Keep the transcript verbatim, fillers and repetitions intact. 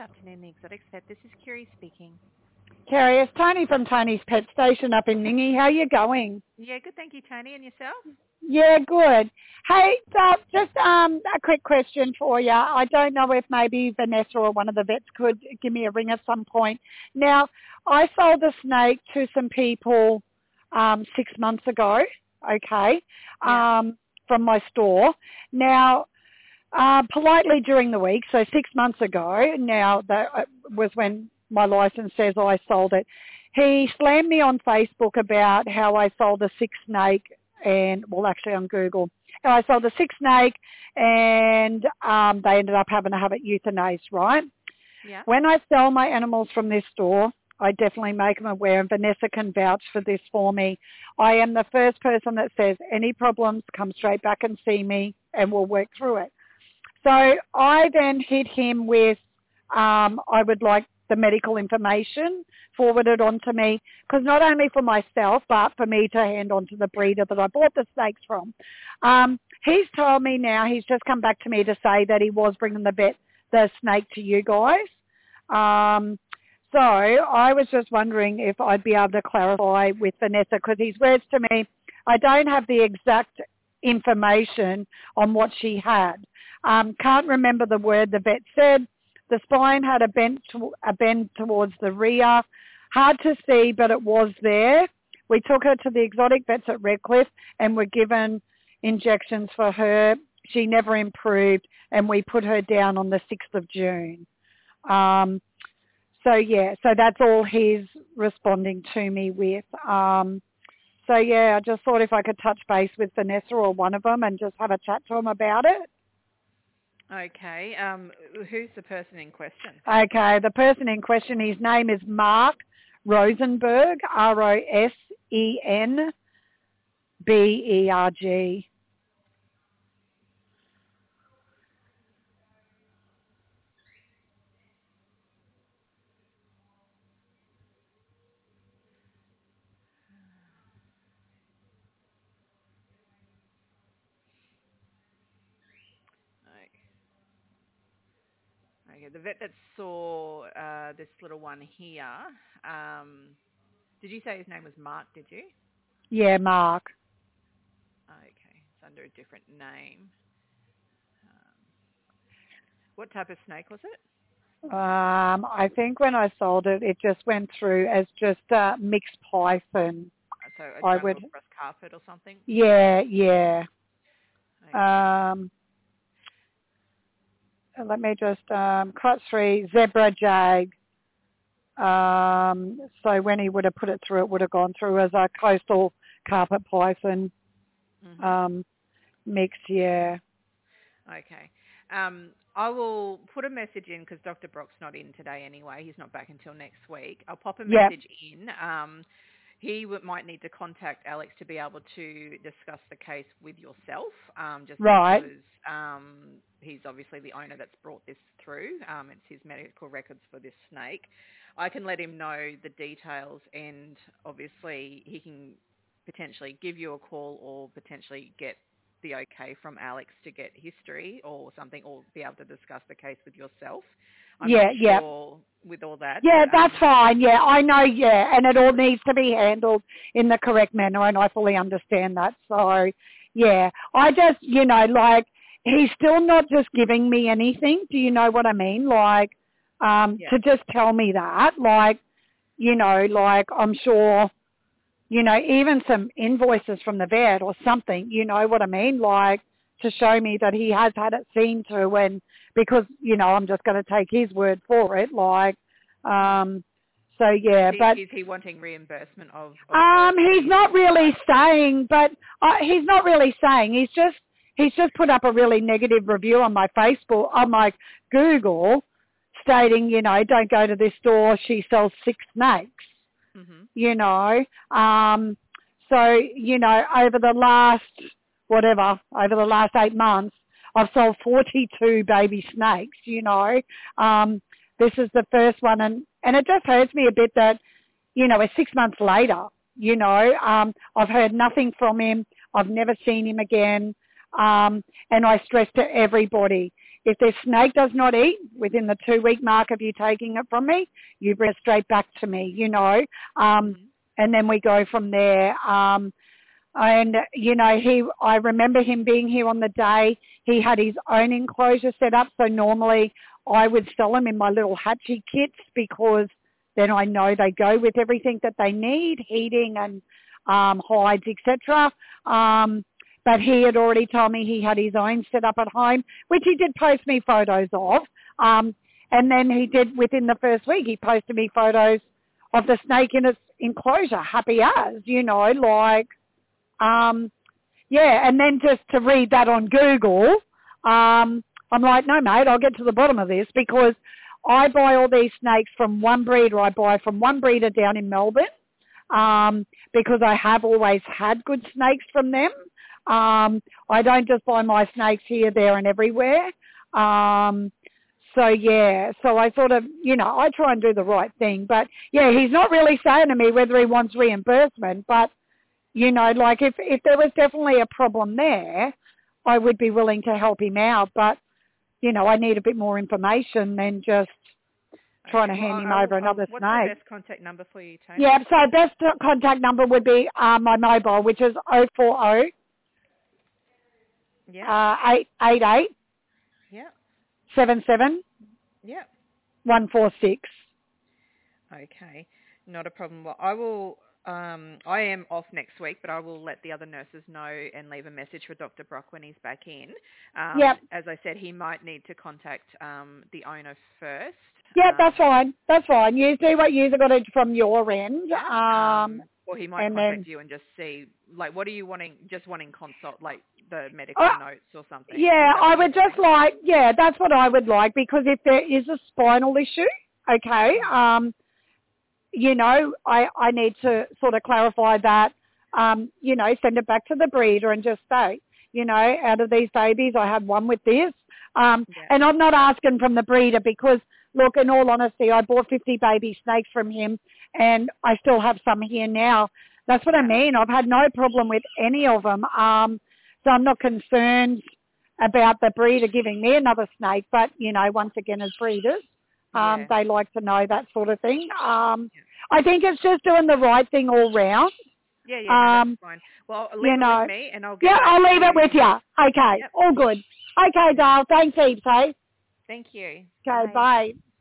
afternoon, the Exotics Vet. This is Kiri speaking. Kerry, it's Tony from Tony's Pet Station up in Ningy. How you going? Yeah, good, thank you, Tony. And yourself? Yeah, good. Hey, uh, just um, a quick question for you. I don't know if maybe Vanessa or one of the vets could give me a ring at some point. Now, I sold a snake to some people um, six months ago, okay, Yeah. um, from my store. Now, uh, politely during the week, so six months ago, now that uh, was when my license says I sold it, he slammed me on Facebook about how I sold a sick snake and, well, actually on Google, how I sold a sick snake and um, they ended up having to have it euthanized, right? Yeah. When I sell my animals from this store, I definitely make them aware, and Vanessa can vouch for this for me. I am the first person that says any problems, come straight back and see me and we'll work through it. So I then hit him with, um, I would like the medical information forwarded on to me, because not only for myself, but for me to hand on to the breeder that I bought the snakes from. Um, he's told me now, he's just come back to me to say that he was bringing the vet, the snake to you guys. Um, so I was just wondering if I'd be able to clarify with Vanessa, because his words to me, I don't have the exact information on what she had. Um, can't remember the word the vet said. The spine had a bend, to, a bend towards the rear. Hard to see, but it was there. We took her to the exotic vets at Redcliffe and were given injections for her. She never improved, and we put her down on the sixth of June. Um, so, yeah, so that's all he's responding to me with. Um, so, yeah, I just thought if I could touch base with Vanessa or one of them and just have a chat to them about it. Okay. Um, who's the person in question? Okay, the person in question, his name is Mark Rosenberg, R O S E N B E R G. Okay, the vet that saw uh, this little one here, um, did you say his name was Mark, did you? Yeah, Mark. Okay, it's under a different name. Um, what type of snake was it? Um, I think when I sold it, it just went through as just uh, mixed python. So a I jungle would, cross carpet or something? yeah, yeah. Okay. Um, let me just, um, clutch three, zebra jag. Um, so when he would have put it through, it would have gone through as a coastal carpet python Mm-hmm. um, mix, yeah. Okay. Um, I will put a message in because Doctor Brock's not in today anyway. He's not back until next week. I'll pop a Yep. message in. Um, he w- might need to contact Alex to be able to discuss the case with yourself, um, just Right. because um, he's obviously the owner that's brought this through. Um, it's his medical records for this snake. I can let him know the details, and obviously he can potentially give you a call or potentially get the okay from Alex to get history or something, or be able to discuss the case with yourself. I'm Yeah, not yeah. sure with all that. Yeah, but, that's um, fine. Yeah, I know, yeah. And it all needs to be handled in the correct manner, and I fully understand that. So, yeah. I just, you know, like, he's still not just giving me anything. Do you know what I mean? Like, um, yeah. to just tell me that, like, you know, like, I'm sure, you know, even some invoices from the vet or something, you know what I mean? Like, to show me that he has had it seen to, and because, you know, I'm just going to take his word for it, like, um, so yeah, Is he, but, is he wanting reimbursement of, of um, the he's fees not and all really that? saying, but uh, he's not really saying, he's just, he's just put up a really negative review on my Facebook, on my Google, stating, you know, don't go to this store, she sells sick snakes. Mm-hmm. You know, um, so, you know, over the last, whatever, over the last eight months, I've sold forty-two baby snakes, you know. Um, this is the first one, and, and it just hurts me a bit that, you know, it's six months later, you know. Um, I've heard nothing from him. I've never seen him again. Um, and I stress to everybody, if this snake does not eat within the two-week mark of you taking it from me, you bring it straight back to me, you know, um, Mm-hmm. and then we go from there. Um, and, you know, he, I remember him being here on the day. He had his own enclosure set up, so normally I would sell them in my little hatchie kits because then I know they go with everything that they need, heating and um, hides, et cetera. Um, but he had already told me he had his own set up at home, which he did post me photos of. Um, and then he did, within the first week, he posted me photos of the snake in its enclosure, happy as, you know, like, um, yeah. And then just to read that on Google, um, I'm like, no, mate, I'll get to the bottom of this because I buy all these snakes from one breeder. I buy from one breeder down in Melbourne um, because I have always had good snakes from them. Um, I don't just buy my snakes here, there and everywhere. Um, so, yeah, so I sort of, you know, I try and do the right thing. But, yeah, he's not really saying to me whether he wants reimbursement. But, you know, like if, if there was definitely a problem there, I would be willing to help him out. But, you know, I need a bit more information than just trying Okay, to well, hand him I'll, over I'll, another what's snake. the best contact number for you, Tony? Yeah, so best contact number would be uh, my mobile, which is oh four oh, Yeah. uh, eight eight eight, Yeah. seven seven Yeah. one four six. Okay, not a problem. Well, I will. Um, I am off next week, but I will let the other nurses know and leave a message for Doctor Brock when he's back in. Um, Yep. As I said, he might need to contact um, the owner first. Yeah, um, that's fine. That's fine. You do what you've got to do from your end. Yeah. Um, Um, or he might and contact then, you and just see, like, what are you wanting? Just wanting consult, like the medical uh, notes or something. yeah, Is that I what you're would just saying? like, yeah, that's what I would like because if there is a spinal issue, okay, um, you know, I, I need to sort of clarify that, um, you know, send it back to the breeder and just say, you know, out of these babies, I had one with this. Um, Yeah. and I'm not asking from the breeder because, look, in all honesty, I bought fifty baby snakes from him and I still have some here now. That's what Yeah. I mean. I've had no problem with any of them. Um, so I'm not concerned about the breeder giving me another snake. But, you know, once again, as breeders, um, Yeah. they like to know that sort of thing. Um, I think it's just doing the right thing all round. Yeah, yeah, no, Um, that's fine. Well, leave you it know, with me and I'll get yeah, back I'll to leave it with you. Okay, Yep. all good. Okay, Dale, thanks heaps, eh? Thank you. Okay, Bye. bye.